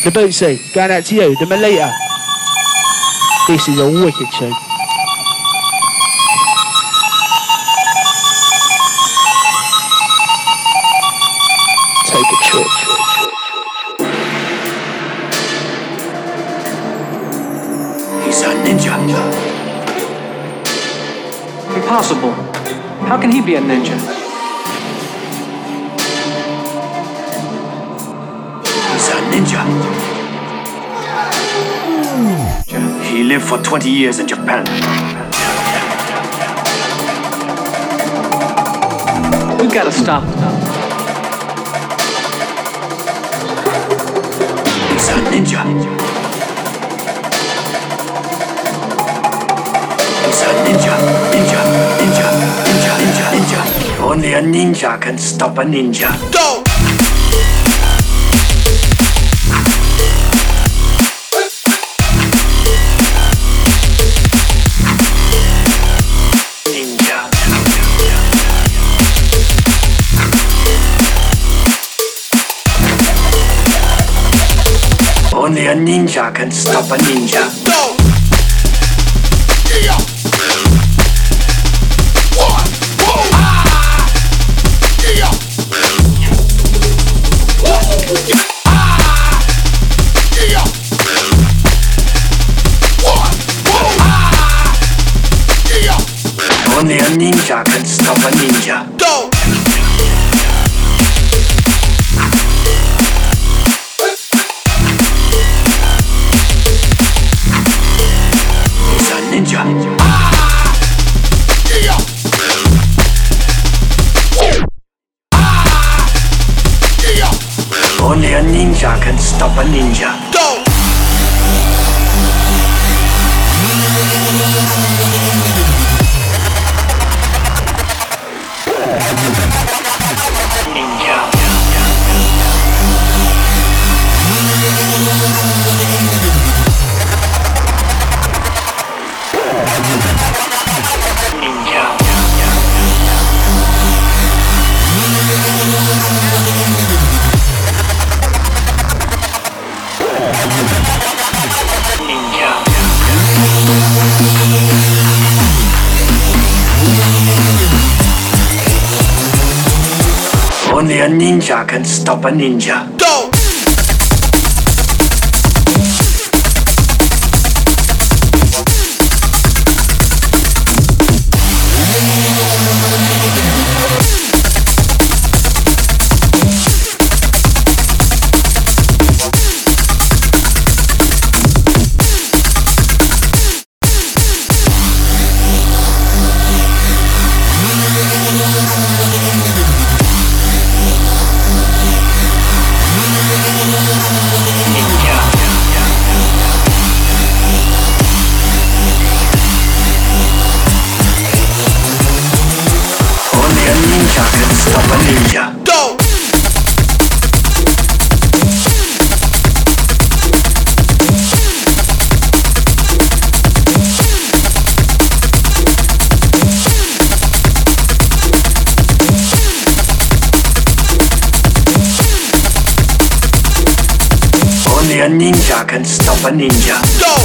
The Bootsy, going out to you, the Melita. This is a wicked tune. Take a trip. He's a ninja. Impossible. How can he be a ninja? He's a ninja. He lived for 20 years in Japan. We've got to stop him. He's a ninja. He's a ninja. Ninja. Ninja. Ninja. Ninja. Ninja. Only a ninja can stop a ninja. Go! Only a ninja can stop a ninja. Go! Yeah! One! Whoa! Ah! Yeah! Ah! Yeah! One! Whoa! Ah! Yeah! Only a ninja can stop a ninja. Go! Ninja. Ah! Yeah! Ah! Yeah! Only a ninja can stop a ninja. Go! Ninja. Only a ninja can stop a ninja. Go! A ninja can stop a ninja. Go!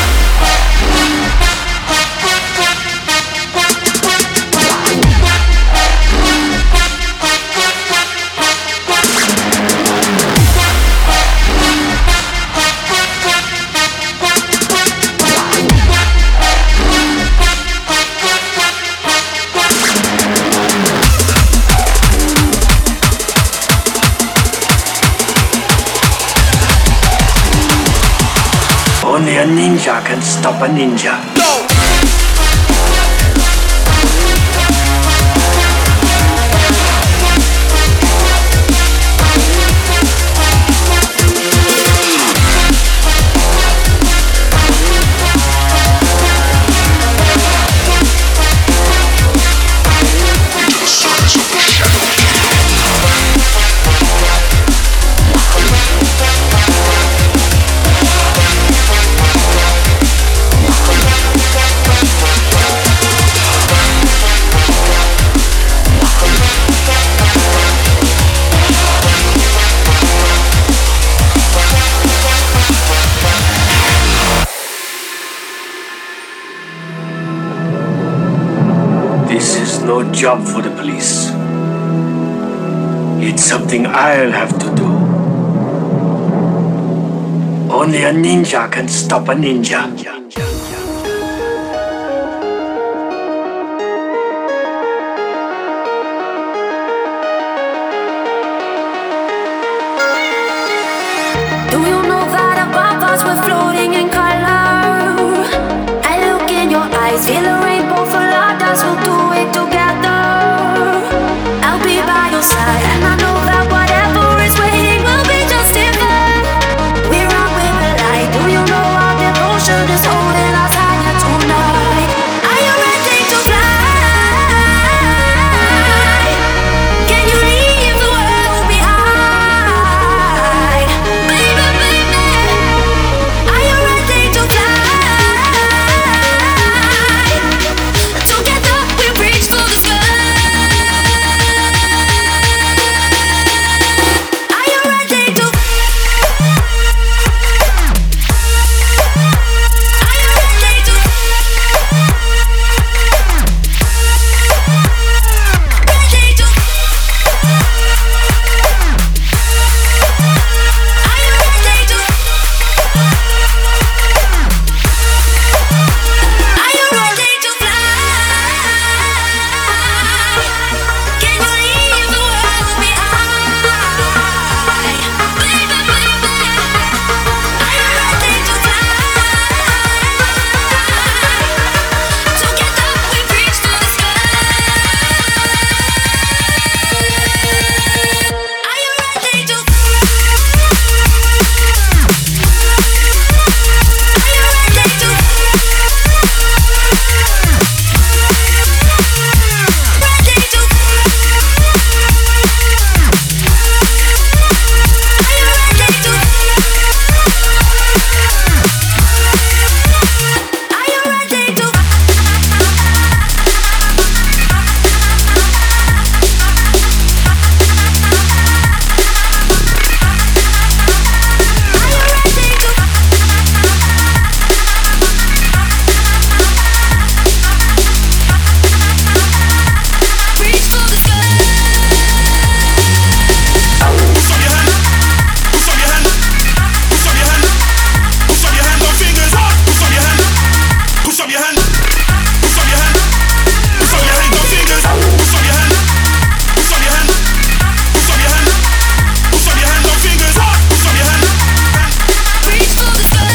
Only a ninja can stop a ninja. Go! no job for the police. It's something I'll have to do. Only a ninja can stop a ninja. Do you know that above us we're floating in color? I look in your eyes, feel a rainbow full of us, we'll do it together. I'll be by your side, and I know that whatever is waiting will be justified. We're out with the light. Do you know our devotion is holding us higher tonight? Are you ready to fly? Can you leave the world behind? Baby, baby, are you ready to fly? Together we reach for the sky. Are you ready to? Are you ready to? Ready to? Are you ready to? Are you ready to fly? Can you leave the world behind? Baby, baby, are you ready to fly? Together we reach to the sky. Are you ready to? Are you ready to? Reach for the sky. Put up your hand, put up your hand, put up your hand, put up your hand on fingers. Put up your hand, put up your hand, put up your hand, put up your hand on fingers. Put up your hand, put up your hand, put up your hand, put up your hand on fingers. Put up your hand. Reach for the sky.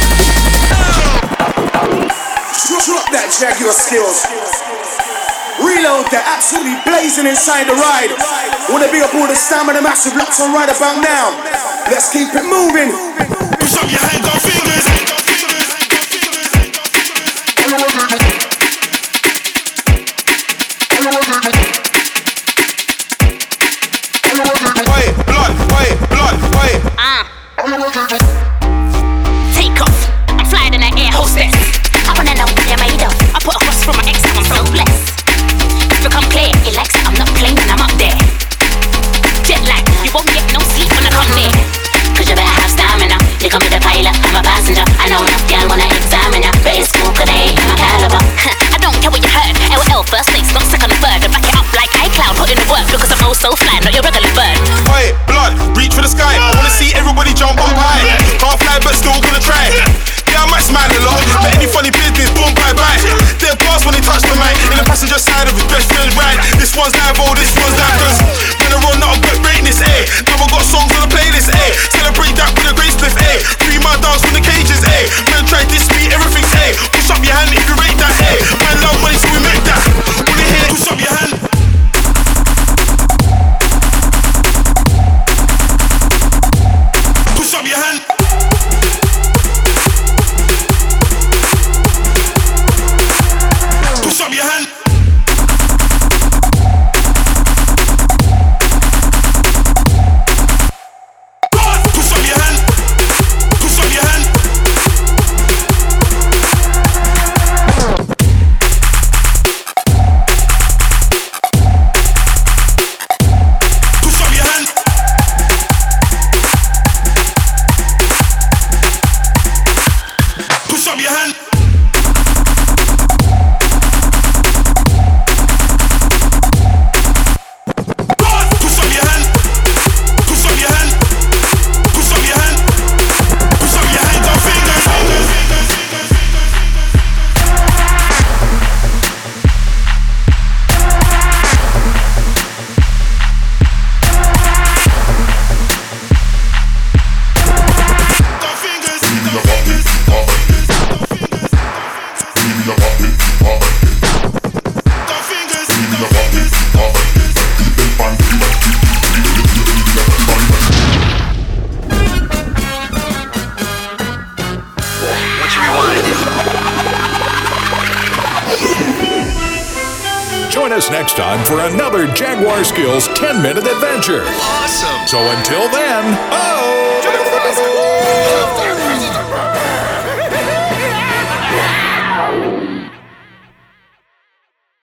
Drop that Jaguar skills. Reload that, absolutely blazing inside the ride. Wanna big up all the Stamina Massive lots on right about now. Let's keep it moving. Put up your hand on fingers. Wait, blood, wait, blood, wait. Take off, I'm flying in an air hostess. I wanna know what they're made of. I put a cross through my ex and I'm so blessed. It's become clear, he likes it, I'm not playing and I'm up there. Jet lag, you won't get no sleep when I come near. Cause you better have stamina. You come with the pilot, I'm a passenger. I know enough girl wanna examine ya, but it's cool cause they ain't my caliber. I don't care what you heard, LL first place, not second or third. I back it up like iCloud, put in the work because I'm so fly, not your regular bird. Wait, blood, reach for the sky. I wanna see everybody jump up high. Can't fly but still gonna try. Yeah, I might smile a lot, but any funny business, boom, bye bye. They're bars when they touch the mic. In the passenger side of his best friend ride. This one's live, oh, this one's live. Cause when I run out, I'm good rating this, eh. Now I got songs on the playlist, eh. Celebrate that with a great spliff, eh. Free my dance from the cages, eh. Man, try this me, everything's, eh. Push up your hand if you rate that, eh. Man, love money, so we make that. Wanna hear, push up your hand. Push up your hand. Push up your hand. us next time for another Jaguar Skills 10-minute adventure. Awesome. So until then, oh!